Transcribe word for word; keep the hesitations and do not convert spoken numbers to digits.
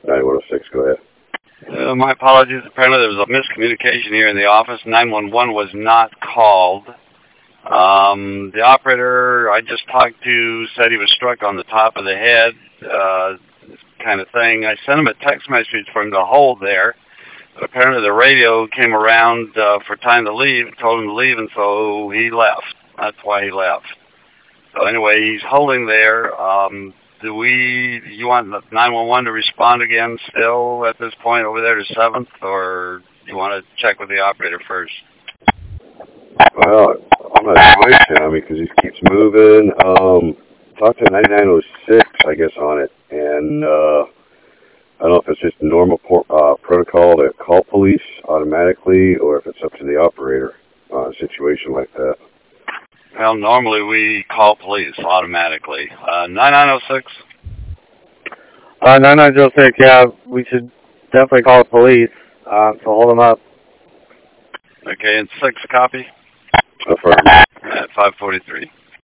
nine one oh six, go ahead. Uh, my apologies. Apparently there was a miscommunication here in the office. nine one one was not called. Um, the operator I just talked to said he was struck on the top of the head, uh, kind of thing. I sent him a text message for him to hold there. But apparently the radio came around uh, for time to leave, told him to leave, and so he left. That's why he left. So anyway, he's holding there. Um, do we, you want nine one one to respond again still at this point over there to seventh, or do you want to check with the operator first? Well, I'm not quite sure, I mean, because he keeps moving. Um, talk to ninety-nine oh six, I guess, on it, and uh, I don't know if it's just normal uh, protocol to call police automatically, or if it's up to the operator on a situation like that. Well, normally we call police automatically. Uh, nine nine oh six? Uh, nine nine oh six, yeah, we should definitely call the police, uh, so hold them up. Okay, and six copy? Affirm. At five forty-three.